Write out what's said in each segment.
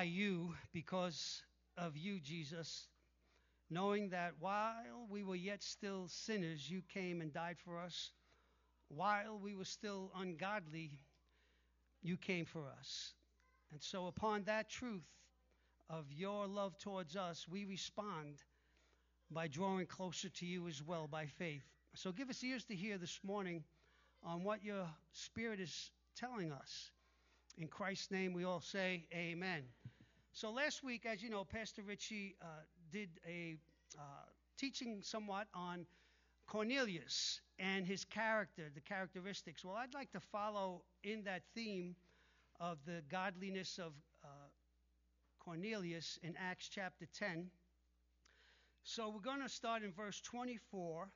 you, because of you, Jesus, knowing that while we were yet still sinners, you came and died for us. While we were still ungodly, you came for us. And so upon that truth of your love towards us, we respond by drawing closer to you as well by faith. So give us ears to hear this morning on what your Spirit is telling us. In Christ's name we all say amen. So last week, as you know, Pastor Richie did a teaching somewhat on Cornelius and his character, the characteristics. Well, I'd like to follow in that theme of the godliness of Cornelius in Acts chapter 10. So we're going to start in verse 24,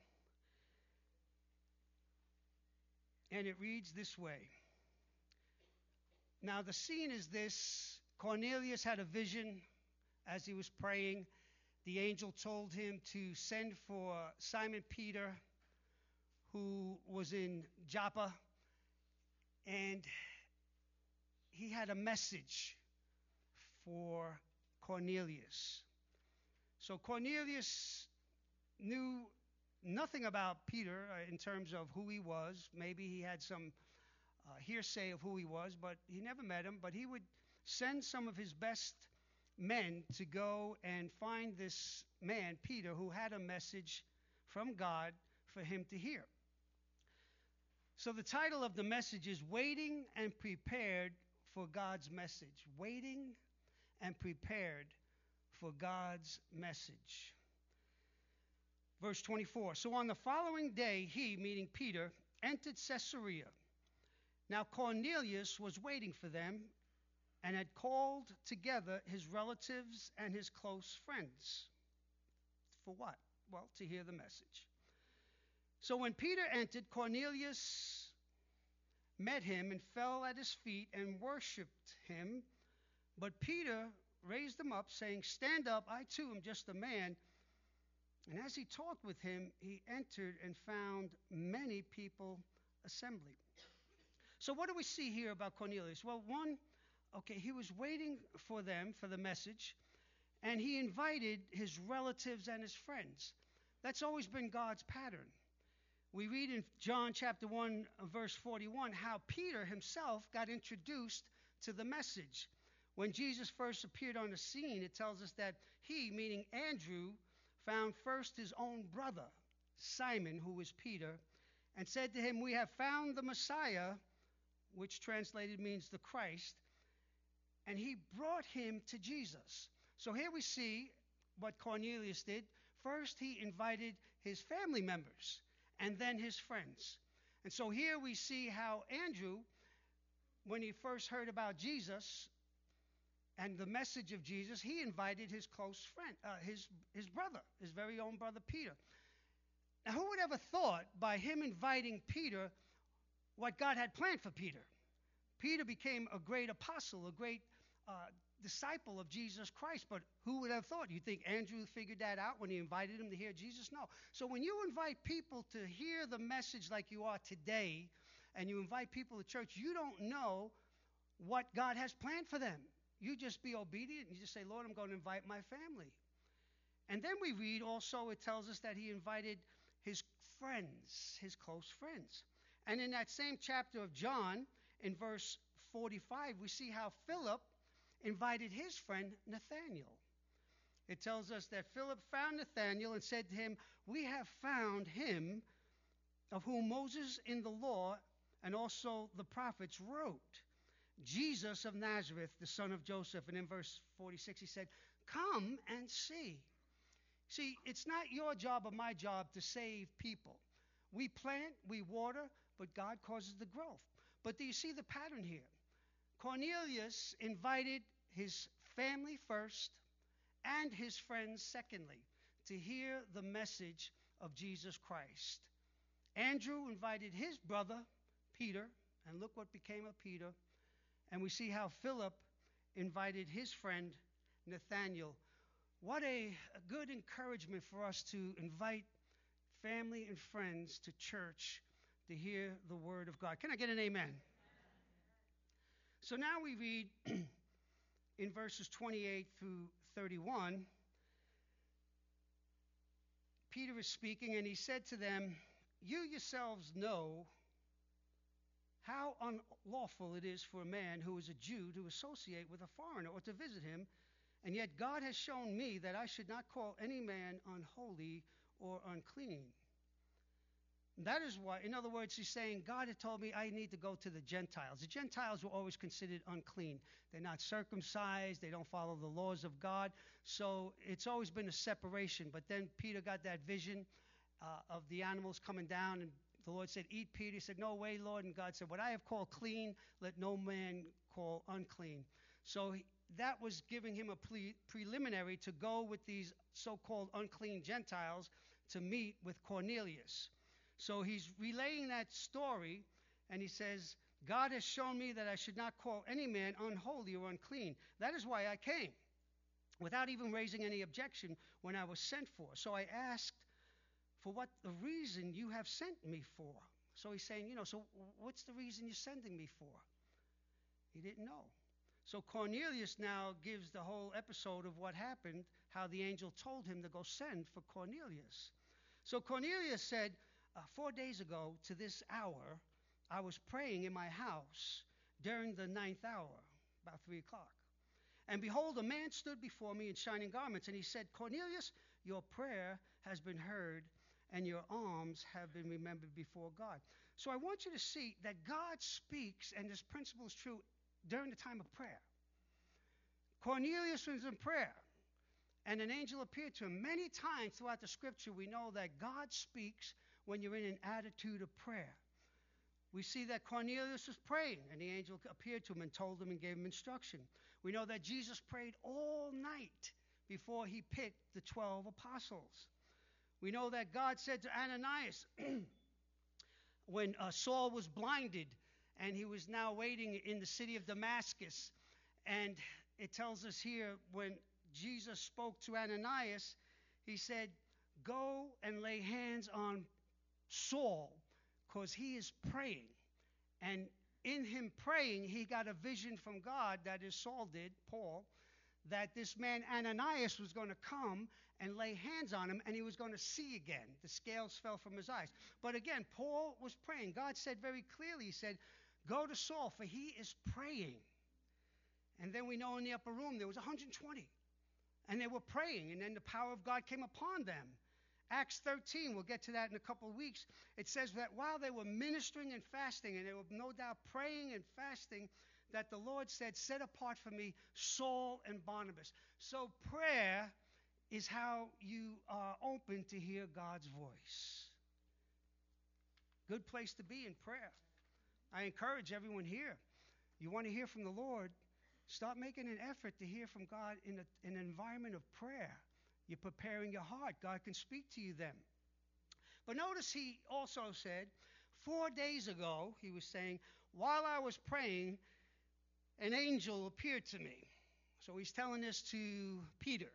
and it reads this way. Now the scene is this: Cornelius had a vision as he was praying. The angel told him to send for Simon Peter, who was in Joppa, and he had a message for Cornelius. So Cornelius knew nothing about Peter in terms of who he was. Maybe he had some hearsay of who he was, but he never met him. But he would send some of his best men to go and find this man, Peter, who had a message from God for him to hear. So the title of the message is Waiting and Prepared for God's Message. Waiting and prepared for God's message. Verse 24. So on the following day, he, meaning Peter, entered Caesarea. Now Cornelius was waiting for them and had called together his relatives and his close friends. For what? Well, to hear the message. So when Peter entered, Cornelius met him and fell at his feet and worshipped him. But Peter raised him up, saying, "Stand up, I too am just a man." And as he talked with him, he entered and found many people assembling. So what do we see here about Cornelius? Well, one, he was waiting for them, for the message, and he invited his relatives and his friends. That's always been God's pattern. We read in John chapter 1, verse 41, how Peter himself got introduced to the message. When Jesus first appeared on the scene, it tells us that he, meaning Andrew, found first his own brother, Simon, who was Peter, and said to him, "We have found the Messiah," which translated means the Christ, and he brought him to Jesus. So here we see what Cornelius did. First, he invited his family members and then his friends. And so here we see how Andrew, when he first heard about Jesus and the message of Jesus, he invited his close friend, his brother, his very own brother Peter. Now, who would ever thought by him inviting Peter what God had planned for Peter? Peter became a great apostle, a great disciple of Jesus Christ. But who would have thought? You think Andrew figured that out when he invited him to hear Jesus? No. So when you invite people to hear the message like you are today, and you invite people to church, you don't know what God has planned for them. You just be obedient and you just say, "Lord, I'm going to invite my family." And then we read also, it tells us that he invited his friends, his close friends. And in that same chapter of John, in verse 45, we see how Philip invited his friend Nathanael. It tells us that Philip found Nathanael and said to him, "We have found him of whom Moses in the law and also the prophets wrote, Jesus of Nazareth, the son of Joseph." And in verse 46 he said, "Come and see." See, it's not your job or my job to save people. We plant, we water, but God causes the growth. But do you see the pattern here? Cornelius invited his family first and his friends secondly to hear the message of Jesus Christ. Andrew invited his brother Peter, and look what became of Peter. And we see how Philip invited his friend Nathanael. What a good encouragement for us to invite family and friends to church to hear the word of God. Can I get an amen? So now we read in verses 28 through 31, Peter is speaking, and he said to them, "You yourselves know how unlawful it is for a man who is a Jew to associate with a foreigner or to visit him, and yet God has shown me that I should not call any man unholy or unclean." That is why, in other words, he's saying, God had told me I need to go to the Gentiles. The Gentiles were always considered unclean. They're not circumcised. They don't follow the laws of God. So it's always been a separation. But then Peter got that vision of the animals coming down, and the Lord said, "Eat, Peter." He said, "No way, Lord." And God said, "What I have called clean, let no man call unclean." So that was giving him a preliminary to go with these so-called unclean Gentiles to meet with Cornelius. So he's relaying that story, and he says, "God has shown me that I should not call any man unholy or unclean. That is why I came, without even raising any objection when I was sent for. So I asked for what the reason you have sent me for." So he's saying, so what's the reason you're sending me for? He didn't know. So Cornelius now gives the whole episode of what happened, how the angel told him to go send for Cornelius. So Cornelius said, 4 days ago to this hour, I was praying in my house during the 9th hour, about 3 o'clock. And behold, a man stood before me in shining garments, and he said, "Cornelius, your prayer has been heard, and your alms have been remembered before God." So I want you to see that God speaks, and this principle is true during the time of prayer. Cornelius was in prayer, and an angel appeared to him. Many times throughout the scripture, we know that God speaks when you're in an attitude of prayer. We see that Cornelius was praying, and the angel appeared to him and told him and gave him instruction. We know that Jesus prayed all night before he picked the 12 apostles. We know that God said to Ananias, when Saul was blinded, and he was now waiting in the city of Damascus, and it tells us here, when Jesus spoke to Ananias, he said, "Go and lay hands on Saul, because he is praying." And in him praying, he got a vision from God, that is Saul did, Paul, that this man Ananias was going to come and lay hands on him, and he was going to see again. The scales fell from his eyes. But again, Paul was praying. God said very clearly, he said, "Go to Saul, for he is praying." And then we know in the upper room there was 120, and they were praying, and then the power of God came upon them. Acts 13, we'll get to that in a couple of weeks. It says that while they were ministering and fasting, and they were no doubt praying and fasting, that the Lord said, "Set apart for me Saul and Barnabas." So prayer is how you are open to hear God's voice. Good place to be in prayer. I encourage everyone here, you want to hear from the Lord, start making an effort to hear from God in an environment of prayer. You're preparing your heart. God can speak to you then. But notice he also said, 4 days ago, he was saying, while I was praying, an angel appeared to me. So he's telling this to Peter.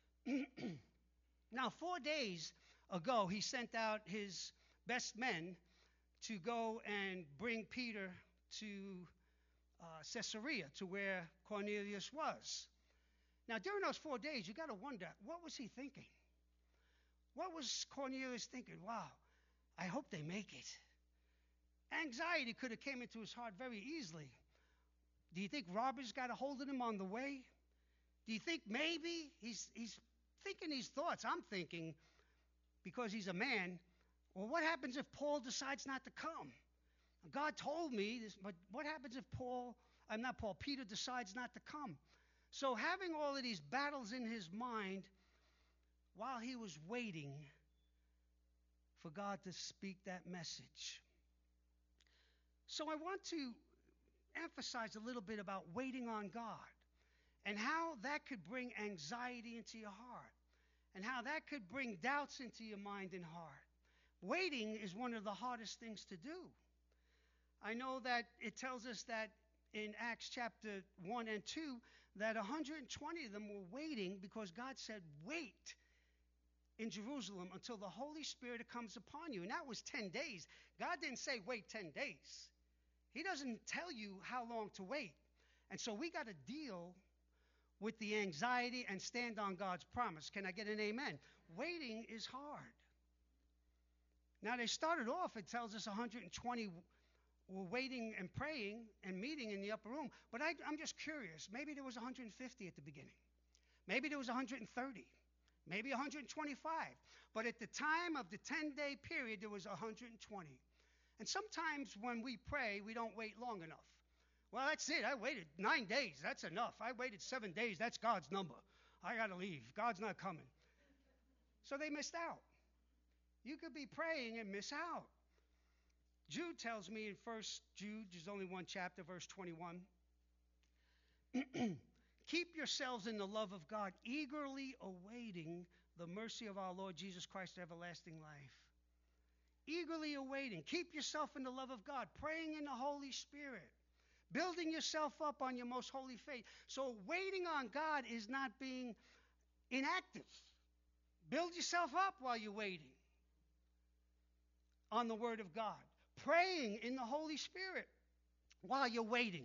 Now, 4 days ago, he sent out his best men to go and bring Peter to Caesarea, to where Cornelius was. Now, during those 4 days, you got to wonder, what was he thinking? What was Cornelius thinking? Wow, I hope they make it. Anxiety could have came into his heart very easily. Do you think robbers got a hold of him on the way? Do you think maybe he's thinking these thoughts? I'm thinking, because he's a man, well, what happens if Paul decides not to come? God told me this, but what happens if Peter decides not to come? So having all of these battles in his mind while he was waiting for God to speak that message. So I want to emphasize a little bit about waiting on God and how that could bring anxiety into your heart and how that could bring doubts into your mind and heart. Waiting is one of the hardest things to do. I know that it tells us that in Acts chapter 1 and 2, that 120 of them were waiting because God said, "Wait in Jerusalem until the Holy Spirit comes upon you." And that was 10 days. God didn't say wait 10 days. He doesn't tell you how long to wait. And so we got to deal with the anxiety and stand on God's promise. Can I get an amen? Waiting is hard. Now, they started off, it tells us 120 were waiting and praying and meeting in the upper room. But I'm just curious. Maybe there was 150 at the beginning. Maybe there was 130. Maybe 125. But at the time of the 10-day period, there was 120. And sometimes when we pray, we don't wait long enough. Well, that's it. I waited 9 days. That's enough. I waited 7 days. That's God's number. I got to leave. God's not coming. So they missed out. You could be praying and miss out. Jude tells me in 1 Jude, there's only one chapter, verse 21. Keep yourselves in the love of God, eagerly awaiting the mercy of our Lord Jesus Christ to everlasting life. Eagerly awaiting. Keep yourself in the love of God, praying in the Holy Spirit, building yourself up on your most holy faith. So waiting on God is not being inactive. Build yourself up while you're waiting on the Word of God. Praying in the Holy Spirit while you're waiting.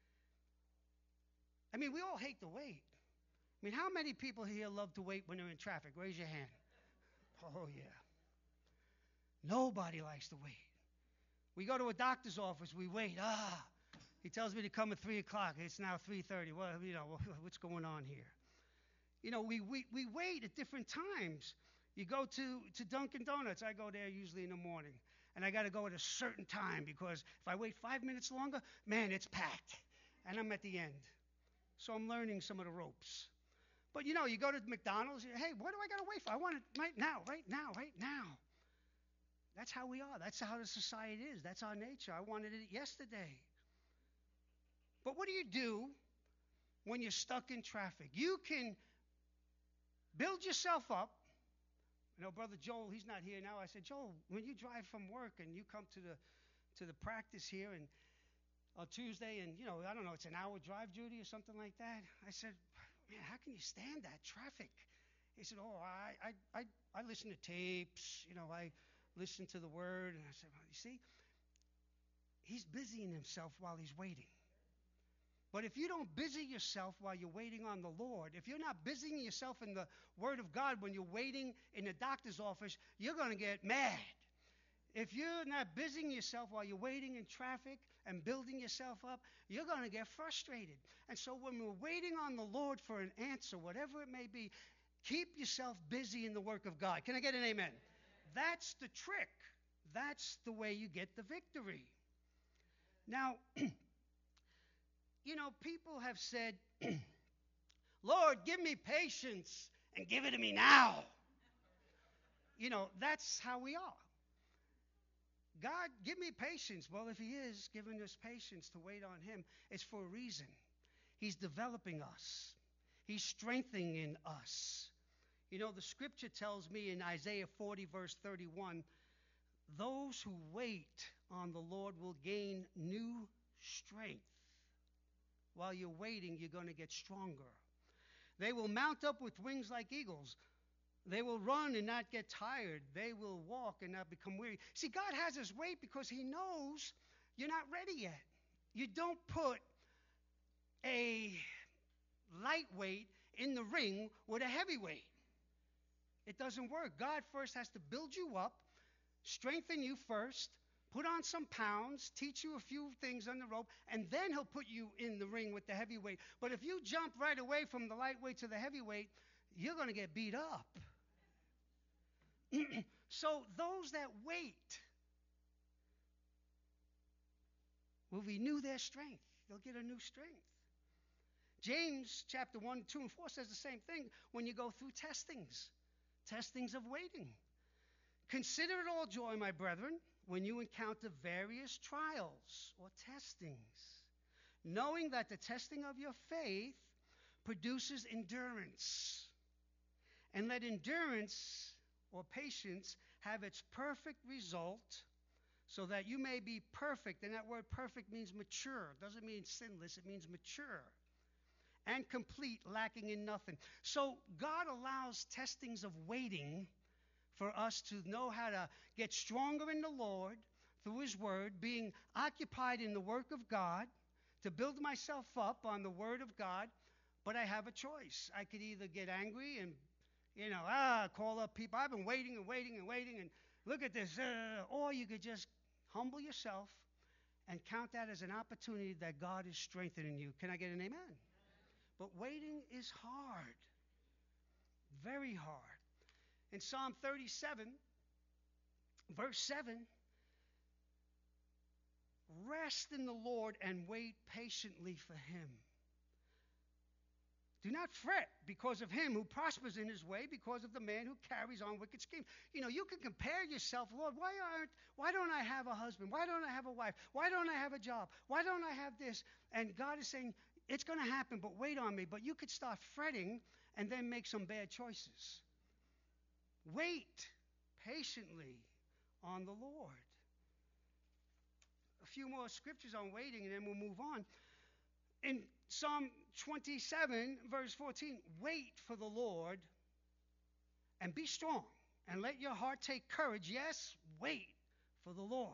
I mean, we all hate to wait. I mean, how many people here love to wait when they're in traffic? Raise your hand. Oh, yeah. Nobody likes to wait. We go to a doctor's office, we wait. He tells me to come at 3 o'clock. It's now 3:30. Well, what's going on here? We wait at different times. You go to Dunkin' Donuts. I go there usually in the morning. And I got to go at a certain time because if I wait 5 minutes longer, man, it's packed. And I'm at the end. So I'm learning some of the ropes. But, you go to McDonald's. Hey, what do I got to wait for? I want it right now, right now, right now. That's how we are. That's how the society is. That's our nature. I wanted it yesterday. But what do you do when you're stuck in traffic? You can build yourself up. Brother Joel, he's not here now. I said, Joel, when you drive from work and you come to the practice here and on Tuesday and, I don't know, it's an hour drive, Judy, or something like that. I said, man, how can you stand that traffic? He said, I listen to tapes, I listen to the Word. And I said, well, you see, he's busying himself while he's waiting. But if you don't busy yourself while you're waiting on the Lord, if you're not busying yourself in the Word of God when you're waiting in the doctor's office, you're going to get mad. If you're not busying yourself while you're waiting in traffic and building yourself up, you're going to get frustrated. And so when we're waiting on the Lord for an answer, whatever it may be, keep yourself busy in the work of God. Can I get an amen? That's the trick. That's the way you get the victory. Now, people have said, Lord, give me patience and give it to me now. That's how we are. God, give me patience. Well, if he is giving us patience to wait on him, it's for a reason. He's developing us. He's strengthening us. The scripture tells me in Isaiah 40, verse 31, those who wait on the Lord will gain new strength. While you're waiting, you're going to get stronger. They will mount up with wings like eagles. They will run and not get tired. They will walk and not become weary. See, God has us wait because he knows you're not ready yet. You don't put a lightweight in the ring with a heavyweight. It doesn't work. God first has to build you up, strengthen you first, put on some pounds, teach you a few things on the rope, and then he'll put you in the ring with the heavyweight. But if you jump right away from the lightweight to the heavyweight, you're going to get beat up. So those that wait will renew their strength. They'll get a new strength. James chapter 1, 2, and 4 says the same thing when you go through testings of waiting. Consider it all joy, my brethren, when you encounter various trials or testings, knowing that the testing of your faith produces endurance. And let endurance or patience have its perfect result, so that you may be perfect. And that word perfect means mature. It doesn't mean sinless. It means mature and complete, lacking in nothing. So God allows testings of waiting for us to know how to get stronger in the Lord through his word, being occupied in the work of God, to build myself up on the word of God, But I have a choice. I could either get angry and, call up people. I've been waiting and waiting and waiting, and look at this. Or you could just humble yourself and count that as an opportunity that God is strengthening you. Can I get an amen? But waiting is hard. Very hard. In Psalm 37, verse 7, rest in the Lord and wait patiently for him. Do not fret because of him who prospers in his way, because of the man who carries on wicked schemes. You can compare yourself, Lord, why don't I have a husband? Why don't I have a wife? Why don't I have a job? Why don't I have this? And God is saying, it's going to happen, but wait on me. But you could start fretting and then make some bad choices. Wait patiently on the Lord. A few more scriptures on waiting, and then we'll move on. In Psalm 27, verse 14, wait for the Lord and be strong, and let your heart take courage. Yes, wait for the Lord.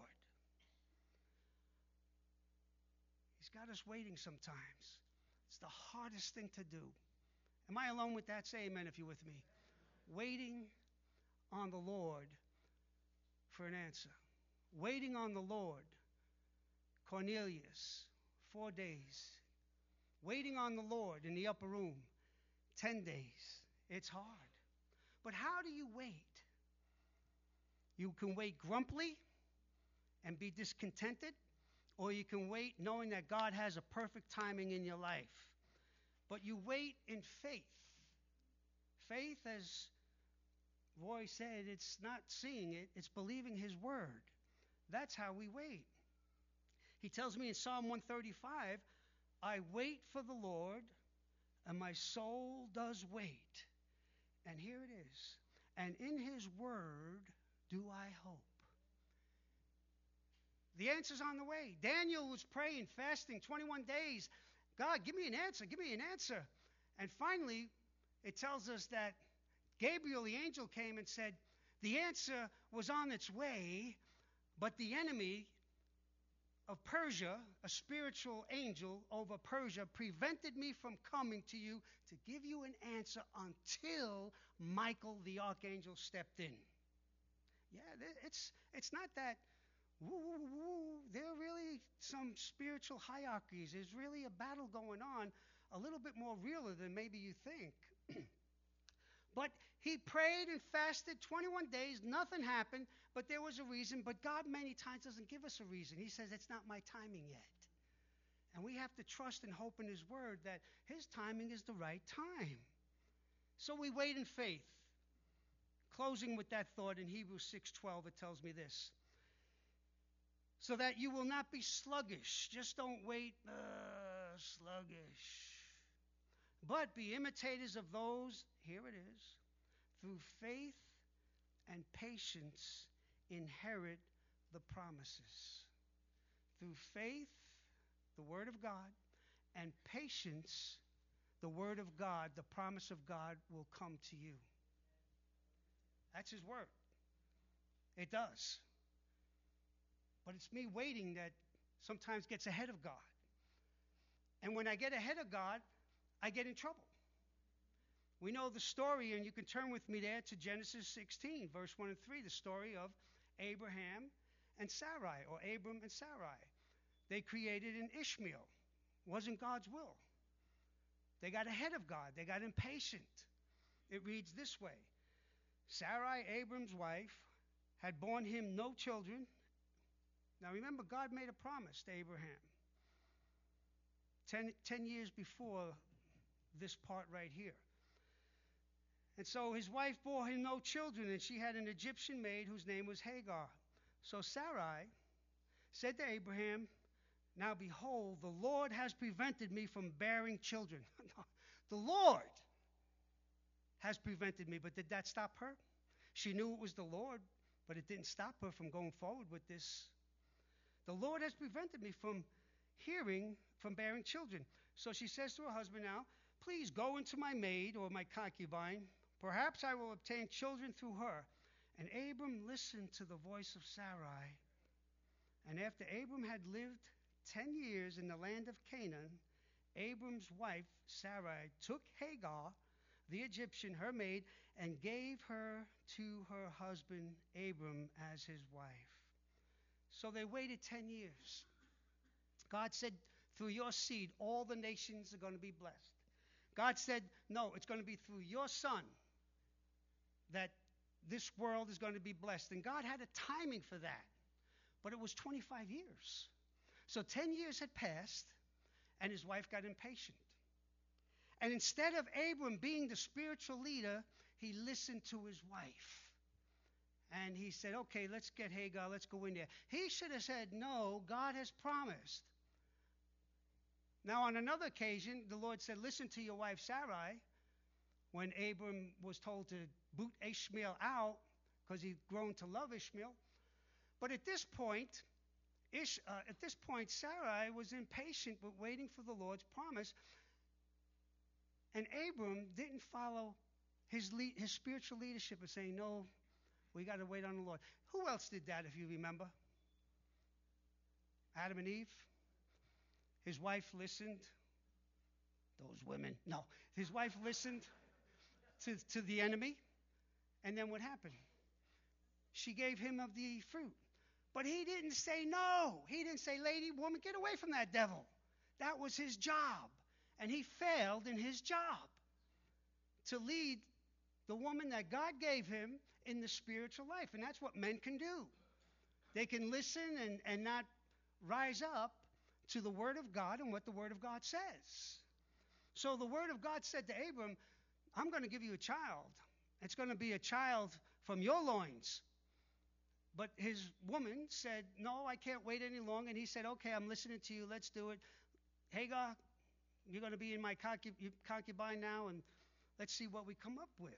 He's got us waiting sometimes. It's the hardest thing to do. Am I alone with that? Say amen if you're with me. Waiting on the Lord for an answer. Waiting on the Lord. Cornelius, 4 days. Waiting on the Lord in the upper room, 10 days. It's hard. But how do you wait? You can wait grumpily and be discontented, or you can wait knowing that God has a perfect timing in your life. But you wait in faith. Faith, as Roy said, it's not seeing it, it's believing his word. That's how we wait. He tells me in Psalm 135, I wait for the Lord, and my soul does wait. And here it is. And in his word do I hope. The answer's on the way. Daniel was praying, fasting, 21 days. God, give me an answer, give me an answer. And finally, it tells us that Gabriel, the angel, came and said, the answer was on its way, but the enemy of Persia, a spiritual angel over Persia, prevented me from coming to you to give you an answer until Michael the archangel stepped in. Yeah, it's not that woo, woo, woo. There are really some spiritual hierarchies. There's really a battle going on, a little bit more realer than maybe you think. But he prayed and fasted 21 days. Nothing happened, but there was a reason. But God many times doesn't give us a reason. He says, it's not my timing yet. And we have to trust and hope in his word that his timing is the right time. So we wait in faith. Closing with that thought in Hebrews 6:12, it tells me this. So that you will not be sluggish. Just don't wait sluggish. But be imitators of those, here it is, through faith and patience inherit the promises. Through faith, the word of God, and patience, the word of God, the promise of God will come to you. That's his word. It does. But it's me waiting that sometimes gets ahead of God. And when I get ahead of God, I get in trouble. We know the story, and you can turn with me there to Genesis 16, verse 1 and 3, the story of Abraham and Sarai, or Abram and Sarai. They created an Ishmael. Wasn't God's will. They got ahead of God. They got impatient. It reads this way. Sarai, Abram's wife, had borne him no children. Now remember, God made a promise to Abraham 10 years before this part right here. And so his wife bore him no children, and she had an Egyptian maid whose name was Hagar. So Sarai said to Abraham, now behold, the Lord has prevented me from bearing children. The Lord has prevented me. But did that stop her? She knew it was the Lord, but it didn't stop her from going forward with this. The Lord has prevented me from bearing children. So she says to her husband now, please go into my maid or my concubine. Perhaps I will obtain children through her. And Abram listened to the voice of Sarai. And after Abram had lived 10 years in the land of Canaan, Abram's wife, Sarai, took Hagar, the Egyptian, her maid, and gave her to her husband Abram as his wife. So they waited 10 years. God said, through your seed, all the nations are going to be blessed. God said, no, it's going to be through your son that this world is going to be blessed. And God had a timing for that. But it was 25 years. So 10 years had passed, and his wife got impatient. And instead of Abram being the spiritual leader, he listened to his wife. And he said, okay, let's get Hagar, let's go in there. He should have said, no, God has promised. Now, on another occasion, the Lord said, listen to your wife Sarai, when Abram was told to boot Ishmael out because he'd grown to love Ishmael. But at this point, Sarai was impatient but waiting for the Lord's promise. And Abram didn't follow his spiritual leadership of saying, no, we got to wait on the Lord. Who else did that, if you remember? Adam and Eve. His wife listened. Those women. No. His wife listened to the enemy. And then what happened? She gave him of the fruit. But he didn't say no. He didn't say, lady, woman, get away from that devil. That was his job. And he failed in his job to lead the woman that God gave him in the spiritual life. And that's what men can do. They can listen and not rise up to the Word of God and what the Word of God says. So the Word of God said to Abram, I'm going to give you a child. It's going to be a child from your loins. But his woman said, no, I can't wait any longer. And he said, okay, I'm listening to you. Let's do it. Hagar, you're going to be in my concubine now, and let's see what we come up with.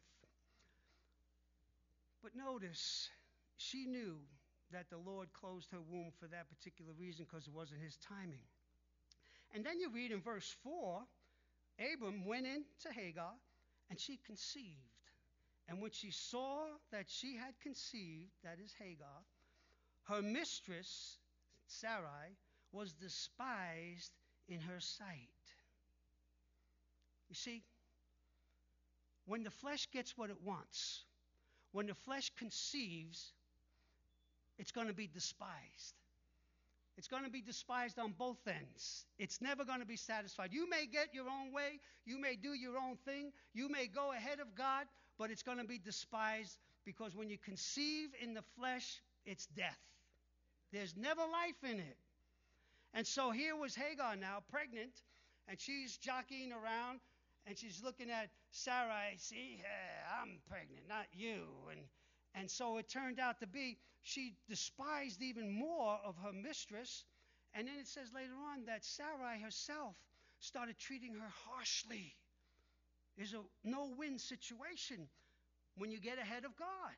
But notice, she knew that the Lord closed her womb for that particular reason because it wasn't his timing. And then you read in verse 4, Abram went in to Hagar, and she conceived. And when she saw that she had conceived, that is Hagar, her mistress, Sarai, was despised in her sight. You see, when the flesh gets what it wants, when the flesh conceives, it's going to be despised. It's going to be despised on both ends. It's never going to be satisfied. You may get your own way. You may do your own thing. You may go ahead of God, but it's going to be despised because when you conceive in the flesh, it's death. There's never life in it. And so here was Hagar now, pregnant, and she's jockeying around, and she's looking at Sarai. See, I'm pregnant, not you. And so it turned out to be she despised even more of her mistress. And then it says later on that Sarai herself started treating her harshly. There's a no-win situation when you get ahead of God.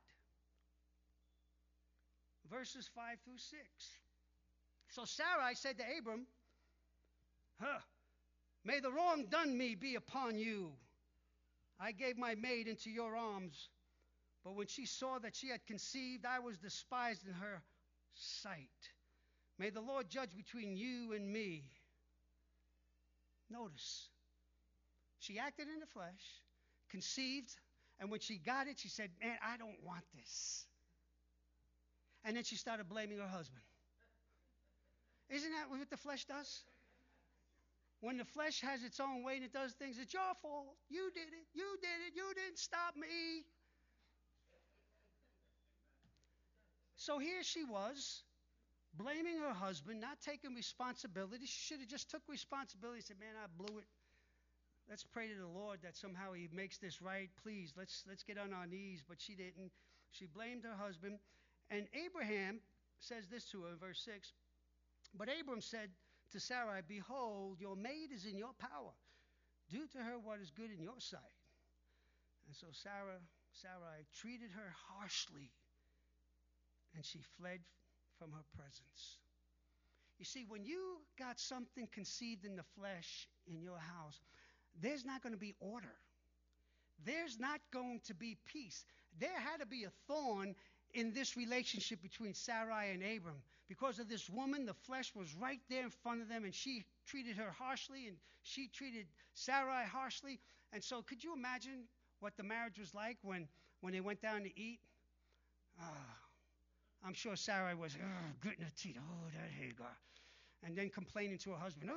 Verses 5 through 6. So Sarai said to Abram, may the wrong done me be upon you. I gave my maid into your arms, but when she saw that she had conceived, I was despised in her sight. May the Lord judge between you and me. Notice, she acted in the flesh, conceived, and when she got it, she said, man, I don't want this. And then she started blaming her husband. Isn't that what the flesh does? When the flesh has its own way and it does things, it's your fault. You did it. You did it. You didn't stop me. So here she was, blaming her husband, not taking responsibility. She should have just took responsibility and said, man, I blew it. Let's pray to the Lord that somehow he makes this right. Please, let's get on our knees. But she didn't. She blamed her husband. And Abraham says this to her in verse 6. But Abram said to Sarai, behold, your maid is in your power. Do to her what is good in your sight. And so Sarai treated her harshly, and she fled from her presence. You see, when you got something conceived in the flesh in your house, there's not going to be order. There's not going to be peace. There had to be a thorn in this relationship between Sarai and Abram, Because of this woman, the flesh was right there in front of them, and she treated her harshly, and she treated Sarai harshly. And so could you imagine what the marriage was like when they went down to eat? I'm sure Sarai was gritting her teeth. Oh, that Hagar. And then complaining to her husband.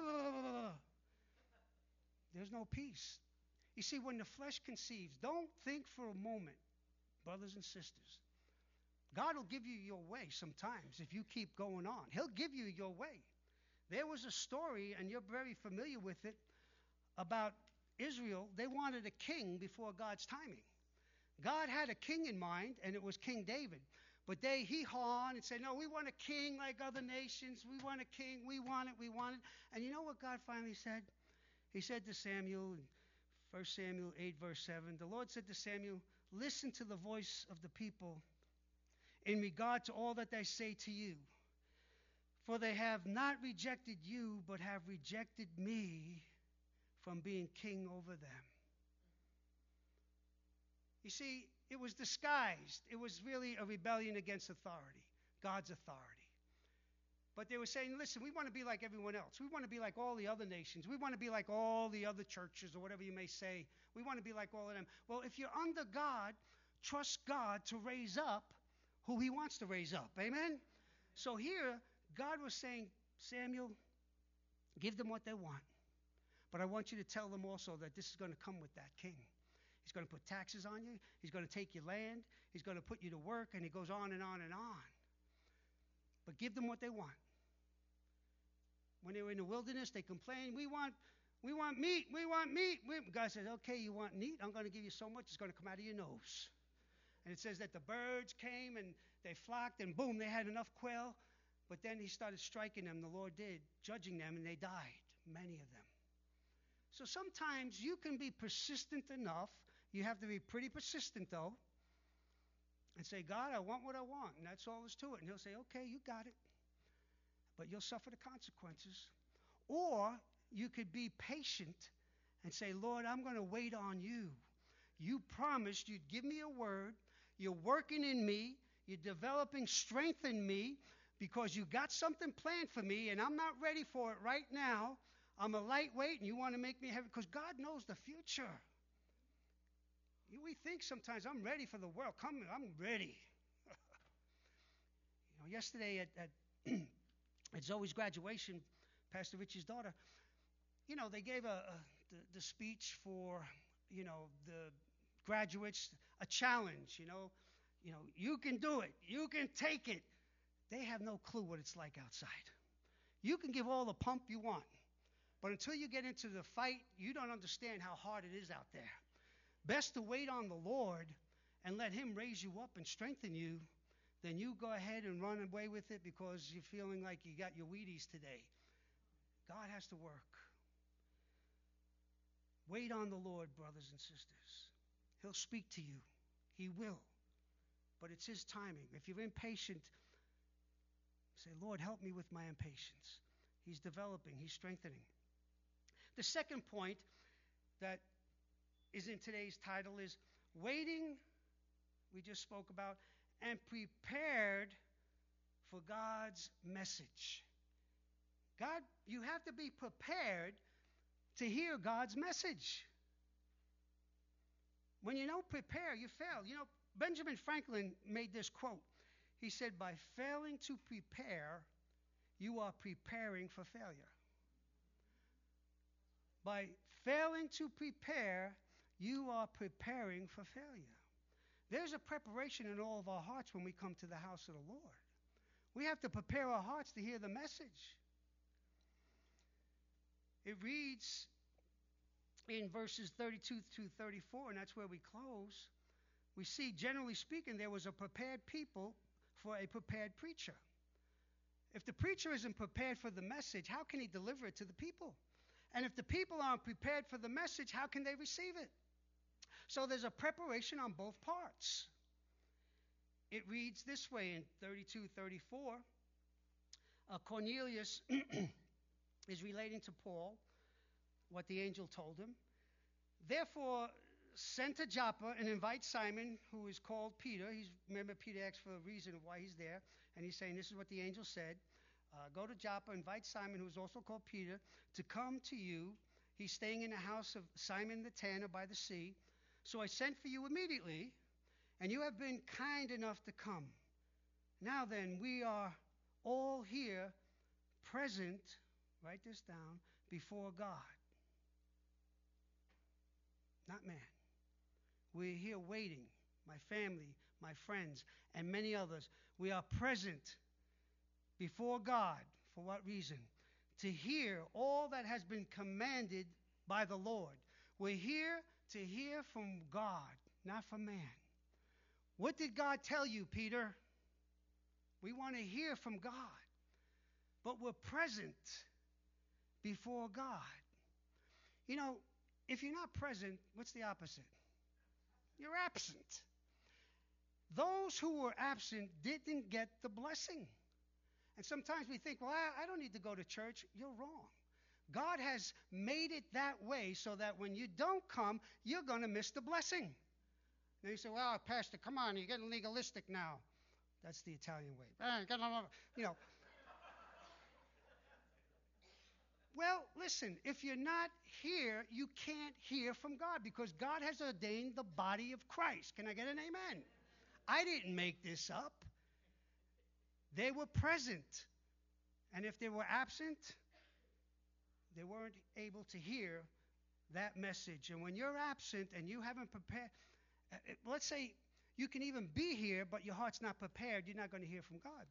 There's no peace. You see, when the flesh conceives, don't think for a moment, brothers and sisters. God will give you your way sometimes if you keep going on. He'll give you your way. There was a story, and you're very familiar with it, about Israel. They wanted a king before God's timing. God had a king in mind, and it was King David. But they hee-haw and said, no, we want a king like other nations. We want a king. We want it. We want it. And you know what God finally said? He said to Samuel, in 1 Samuel 8, verse 7, the Lord said to Samuel, listen to the voice of the people in regard to all that they say to you. For they have not rejected you, but have rejected me from being king over them. You see, it was disguised. It was really a rebellion against authority, God's authority. But they were saying, listen, we want to be like everyone else. We want to be like all the other nations. We want to be like all the other churches, or whatever you may say. We want to be like all of them. Well, if you're under God, trust God to raise up who he wants to raise up. Amen? So here, God was saying, Samuel, give them what they want. But I want you to tell them also that this is going to come with that king. He's going to put taxes on you. He's going to take your land. He's going to put you to work. And he goes on and on and on. But give them what they want. When they were in the wilderness, they complained, we want meat. We want meat. God says, okay, you want meat? I'm going to give you so much, it's going to come out of your nose. And it says that the birds came and they flocked, and boom, they had enough quail. But then he started striking them, the Lord did, judging them, and they died, many of them. So sometimes you can be persistent enough. You have to be pretty persistent, though, and say, God, I want what I want, and that's all there's to it. And he'll say, okay, you got it, but you'll suffer the consequences. Or you could be patient and say, Lord, I'm going to wait on you. You promised you'd give me a word. You're working in me. You're developing strength in me because you got something planned for me, and I'm not ready for it right now. I'm a lightweight, and you want to make me heavy because God knows the future. We think sometimes I'm ready for the world. I'm ready. Yesterday at Zoe's graduation, Pastor Richie's daughter, they gave the speech for, the graduates, a challenge, you can do it. You can take it. They have no clue what it's like outside. You can give all the pump you want, but until you get into the fight, you don't understand how hard it is out there. Best to wait on the Lord and let him raise you up and strengthen you than you go ahead and run away with it because you're feeling like you got your Wheaties today. God has to work. Wait on the Lord, brothers and sisters. He'll speak to you. He will. But it's his timing. If you're impatient, say, Lord, help me with my impatience. He's developing. He's strengthening. The second point that is in today's title is waiting, we just spoke about, and prepared for God's message. God, you have to be prepared to hear God's message. When you don't prepare, you fail. Benjamin Franklin made this quote. He said, by failing to prepare, you are preparing for failure. By failing to prepare, you are preparing for failure. There's a preparation in all of our hearts when we come to the house of the Lord. We have to prepare our hearts to hear the message. It reads in verses 32 through 34, and that's where we close. We see, generally speaking, there was a prepared people for a prepared preacher. If the preacher isn't prepared for the message, how can he deliver it to the people? And if the people aren't prepared for the message, how can they receive it? So there's a preparation on both parts. It reads this way in 32-34. Cornelius is relating to Paul what the angel told him. Therefore, send to Joppa and invite Simon, who is called Peter. Remember, Peter asked for a reason of why he's there, and he's saying, this is what the angel said. Go to Joppa, invite Simon, who is also called Peter, to come to you. He's staying in the house of Simon the tanner by the sea. So I sent for you immediately, and you have been kind enough to come. Now then, we are all here present, write this down, before God. Not man. We're here waiting, my family, my friends, and many others. We are present before God. For what reason? To hear all that has been commanded by the Lord. We're here to hear from God, not from man. What did God tell you, Peter? We want to hear from God. But we're present before God. You know, if you're not present, what's the opposite? You're absent. Those who were absent didn't get the blessing. And sometimes we think, well, I don't need to go to church. You're wrong. God has made it that way so that when you don't come, you're going to miss the blessing. Then you say, well, Pastor, come on, you're getting legalistic now. That's the Italian way. You know. Well, listen, if you're not here, you can't hear from God because God has ordained the body of Christ. Can I get an amen? I didn't make this up. They were present. And if they were absent, they weren't able to hear that message. And when you're absent and you haven't prepared, let's say you can even be here, but your heart's not prepared, you're not going to hear from God.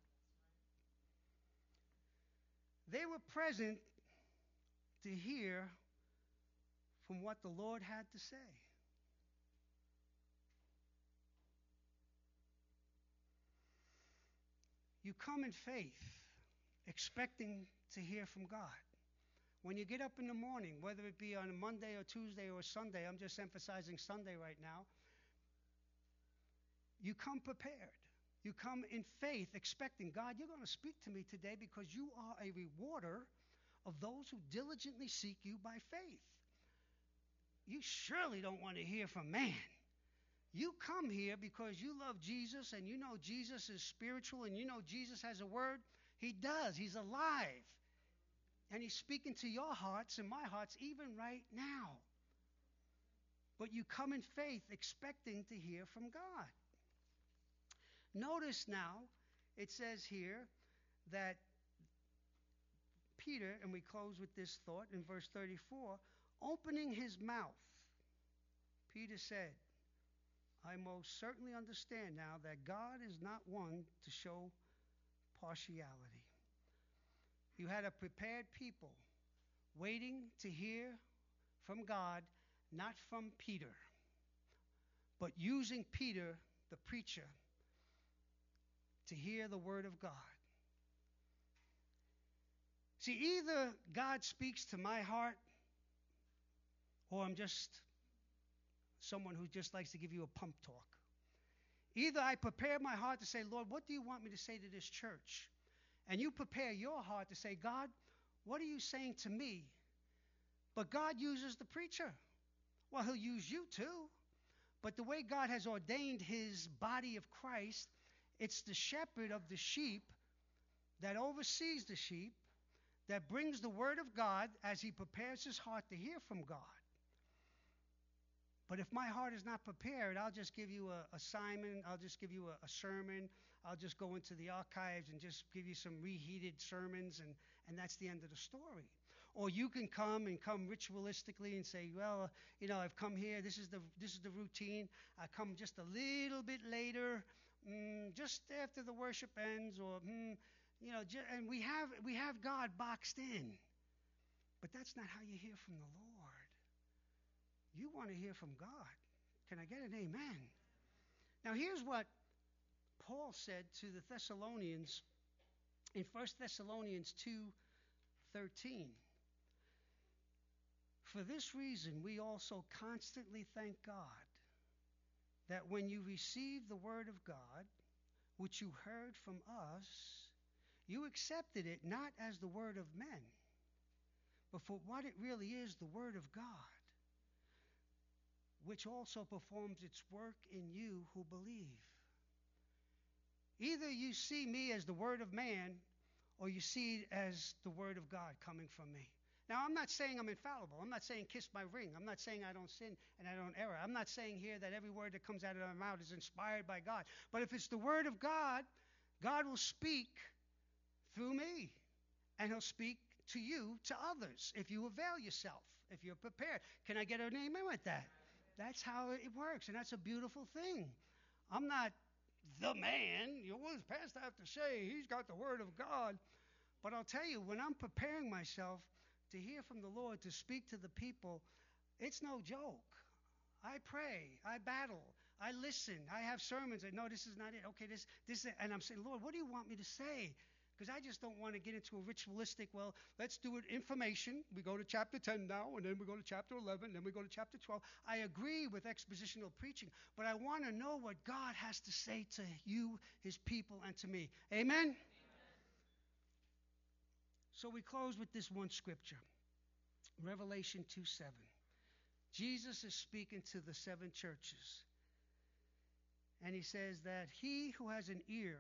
They were present to hear from what the Lord had to say. You come in faith, expecting to hear from God. When you get up in the morning, whether it be on a Monday or Tuesday or Sunday, I'm just emphasizing Sunday right now, you come prepared. You come in faith, expecting, God, you're going to speak to me today because you are a rewarder of those who diligently seek you by faith. You surely don't want to hear from man. You come here because you love Jesus and you know Jesus is spiritual and you know Jesus has a word. He does. He's alive. And he's speaking to your hearts and my hearts even right now. But you come in faith expecting to hear from God. Notice now, it says here that Peter, and we close with this thought in verse 34, opening his mouth, Peter said, I most certainly understand now that God is not one to show partiality. You had a prepared people waiting to hear from God, not from Peter, but using Peter, the preacher, to hear the word of God. See, either God speaks to my heart, or I'm just someone who just likes to give you a pump talk. Either I prepare my heart to say, Lord, what do you want me to say to this church? And you prepare your heart to say, God, what are you saying to me? But God uses the preacher. Well, he'll use you too. But the way God has ordained his body of Christ, it's the shepherd of the sheep that oversees the sheep, that brings the word of God as he prepares his heart to hear from God. But if my heart is not prepared, I'll just give you a Simon, I'll just give you a sermon, I'll just go into the archives and just give you some reheated sermons, and that's the end of the story. Or you can come ritualistically and say, well, I've come here, this is the routine, I come just a little bit later, just after the worship ends, or and we have God boxed in. But that's not how you hear from the Lord. You want to hear from God. Can I get an amen? Now here's what Paul said to the Thessalonians in 1 Thessalonians 2:13. For this reason we also constantly thank God that when you received the word of God, which you heard from us, you accepted it not as the word of men, but for what it really is, the word of God, which also performs its work in you who believe. Either you see me as the word of man, or you see it as the word of God coming from me. Now, I'm not saying I'm infallible. I'm not saying kiss my ring. I'm not saying I don't sin and I don't err. I'm not saying here that every word that comes out of my mouth is inspired by God. But if it's the word of God, God will speak through me. And he'll speak to you, to others, if you avail yourself, if you're prepared. Can I get an amen with that? That's how it works, and that's a beautiful thing. I'm not the man. What does pastor have to say? He's got the word of God. But I'll tell you, when I'm preparing myself to hear from the Lord, to speak to the people, it's no joke. I pray. I battle. I listen. I have sermons. No, this is not it. Okay, this, and I'm saying, Lord, what do you want me to say? Because I just don't want to get into a ritualistic, well, let's do it information. We go to chapter 10 now, and then we go to chapter 11, and then we go to chapter 12. I agree with expositional preaching, but I want to know what God has to say to you, his people, and to me. Amen? Amen. So we close with this one scripture, Revelation 2:7. Jesus is speaking to the 7 churches, and he says that he who has an ear,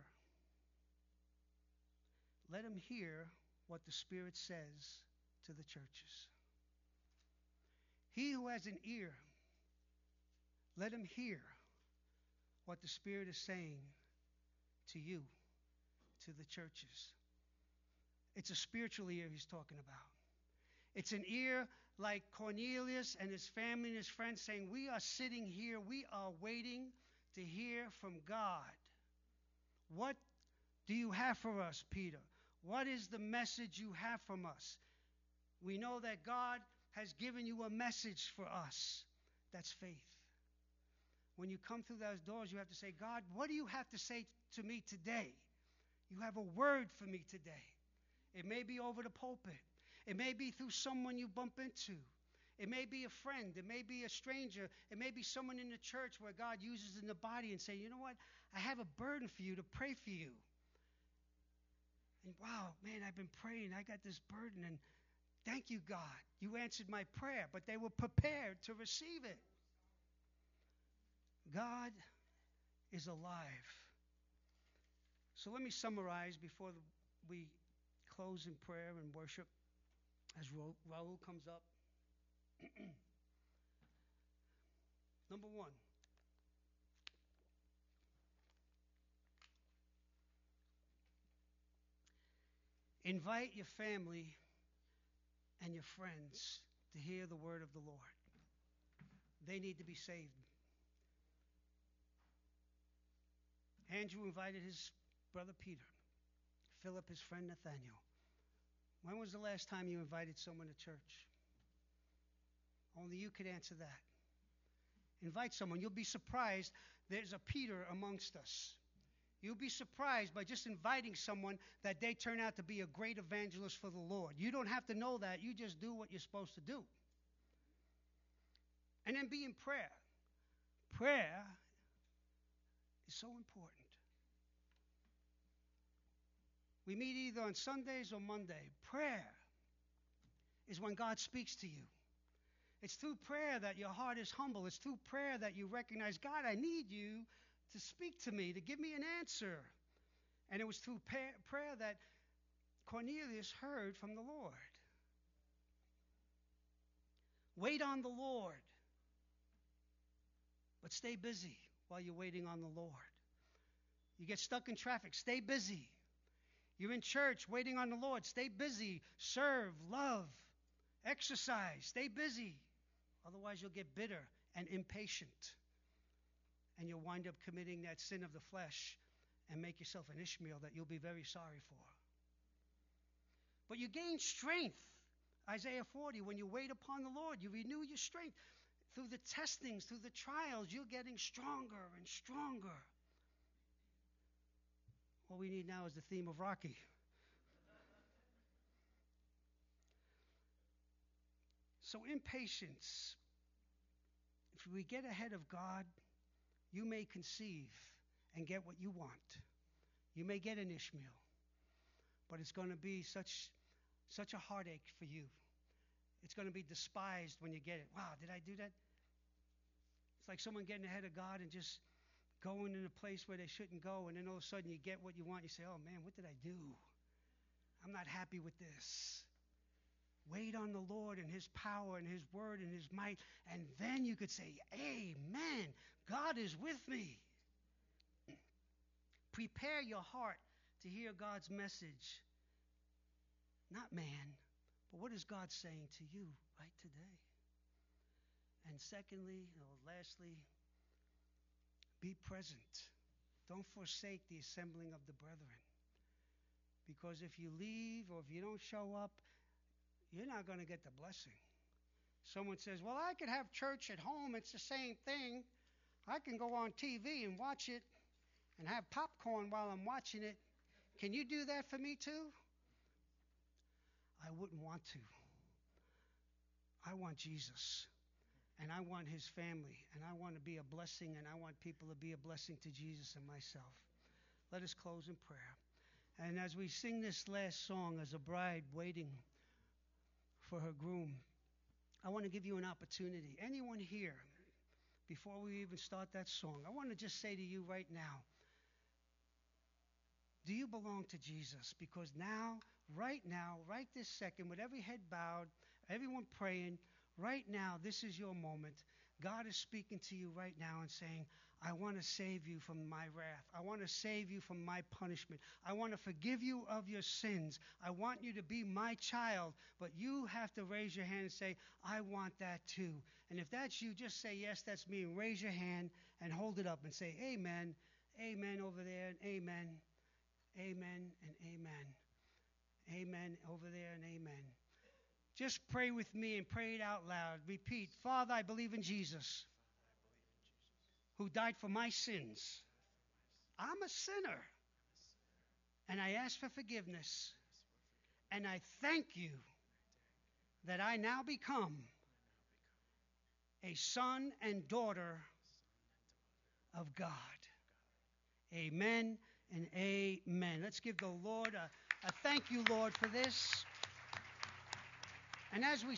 let him hear what the Spirit says to the churches. He who has an ear, let him hear what the Spirit is saying to you, to the churches. It's a spiritual ear he's talking about. It's an ear like Cornelius and his family and his friends saying, we are sitting here, we are waiting to hear from God. What do you have for us, Peter? What is the message you have from us? We know that God has given you a message for us. That's faith. When you come through those doors, you have to say, God, what do you have to say to me today? You have a word for me today. It may be over the pulpit. It may be through someone you bump into. It may be a friend. It may be a stranger. It may be someone in the church where God uses in the body and say, you know what? I have a burden for you to pray for you. And wow, man, I've been praying. I got this burden, and thank you, God. You answered my prayer, but they were prepared to receive it. God is alive. So let me summarize before we close in prayer and worship as Raul comes up. Number 1. Invite your family and your friends to hear the word of the Lord. They need to be saved. Andrew invited his brother Peter, Philip his friend Nathaniel. When was the last time you invited someone to church? Only you could answer that. Invite someone. You'll be surprised. There's a Peter amongst us. You'll be surprised by just inviting someone that they turn out to be a great evangelist for the Lord. You don't have to know that. You just do what you're supposed to do. And then be in prayer. Prayer is so important. We meet either on Sundays or Monday. Prayer is when God speaks to you. It's through prayer that your heart is humble. It's through prayer that you recognize, God, I need you to speak to me, to give me an answer. And it was through prayer that Cornelius heard from the Lord. Wait on the Lord, but stay busy while you're waiting on the Lord. You get stuck in traffic, stay busy. You're in church waiting on the Lord, stay busy. Serve, love, exercise, stay busy. Otherwise, you'll get bitter and impatient. And you'll wind up committing that sin of the flesh and make yourself an Ishmael that you'll be very sorry for. But you gain strength. Isaiah 40, when you wait upon the Lord, you renew your strength. Through the testings, through the trials, you're getting stronger and stronger. What we need now is the theme of Rocky. So impatience. If we get ahead of God, you may conceive and get what you want. You may get an Ishmael, but it's going to be such a heartache for you. It's going to be despised when you get it. Wow, did I do that? It's like someone getting ahead of God and just going in a place where they shouldn't go, and then all of a sudden you get what you want. You say, oh man, what did I do? I'm not happy with this. Wait on the Lord and his power and his word and his might, and then you could say, amen, God is with me. Prepare your heart to hear God's message. Not man, but what is God saying to you right today? And secondly, or lastly, be present. Don't forsake the assembling of the brethren. Because if you leave or if you don't show up, you're not going to get the blessing. Someone says, well, I could have church at home. It's the same thing. I can go on TV and watch it and have popcorn while I'm watching it. Can you do that for me too? I wouldn't want to. I want Jesus. And I want his family. And I want to be a blessing. And I want people to be a blessing to Jesus and myself. Let us close in prayer. And as we sing this last song as a bride waiting for her groom, I want to give you an opportunity. Anyone here, before we even start that song, I want to just say to you right now, do you belong to Jesus? Because now, right this second, with every head bowed, everyone praying, right now, this is your moment. God is speaking to you right now and saying, I want to save you from my wrath. I want to save you from my punishment. I want to forgive you of your sins. I want you to be my child. But you have to raise your hand and say, I want that too. And if that's you, just say, yes, that's me. And raise your hand and hold it up and say, amen, amen over there, and amen, amen, and amen. Amen over there and amen. Just pray with me and pray it out loud. Repeat, Father, I believe in Jesus, who died for my sins. I'm a sinner, and I ask for forgiveness. And I thank you that I now become a son and daughter of God. Amen and amen. Let's give the Lord a thank you, Lord, for this. And as we